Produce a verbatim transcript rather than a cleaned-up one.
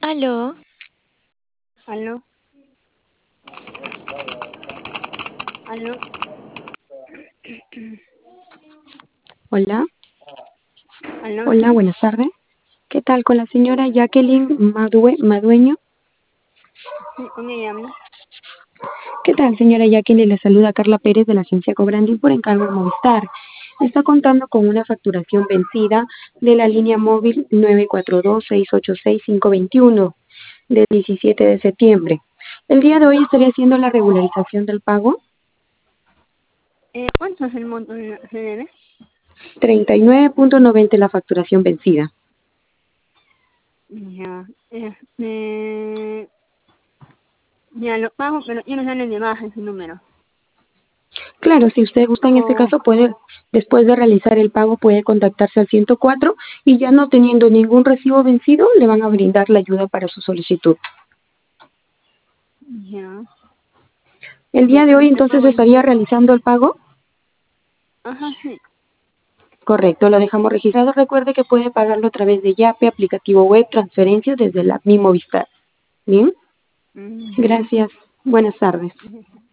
Aló, Aló, aló, Hola, aló, hola, sí, buenas tardes. ¿Qué tal con la señora Jacqueline Madue- Madueño? sí, con ella habla. ¿Qué tal, señora Jacqueline? Le saluda Carla Pérez de la agencia Cobrandil por encargo de Movistar. Está contando con una facturación vencida de la línea móvil nueve cuatro dos, seis ocho seis, cinco dos uno del diecisiete de septiembre. El día de hoy estaría haciendo la regularización del pago. Eh, ¿cuánto es el monto de se debe? treinta y nueve punto noventa la facturación vencida. Ya, este, ya lo pago, pero yo no sale de baja ese número. Claro, si usted gusta en este O, caso puede, después de realizar el pago, puede contactarse al ciento cuatro y ya no teniendo ningún recibo vencido, le van a brindar la ayuda para su solicitud. ya, El ya, día de hoy entonces te entonces pago ahí. estaría realizando el pago. Ajá, sí. Correcto, lo dejamos registrado. Recuerde que puede pagarlo a través de Yape, aplicativo web, transferencias desde la Mi Movistar. Bien, Mm, ya. gracias. Buenas tardes. Ujú.